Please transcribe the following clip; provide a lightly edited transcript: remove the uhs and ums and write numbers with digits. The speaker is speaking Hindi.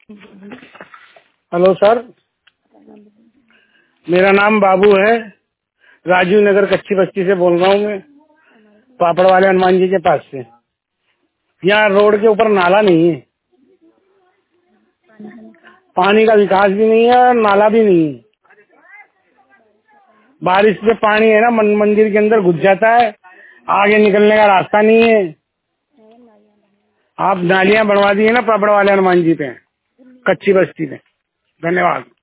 हेलो सर, मेरा नाम बाबू है। राजीव नगर कच्ची बस्ती से बोल रहा हूँ मैं, पापड़ वाले हनुमान जी के पास से। यहाँ रोड के ऊपर नाला नहीं है, पानी का विकास भी नहीं है और नाला भी नहीं है। बारिश में पानी है ना मंदिर के अंदर घुस जाता है, आगे निकलने का रास्ता नहीं है। आप नालियाँ बनवा दी है ना पापड़ वाले हनुमान जी पे, कच्ची बस्ती में। धन्यवाद।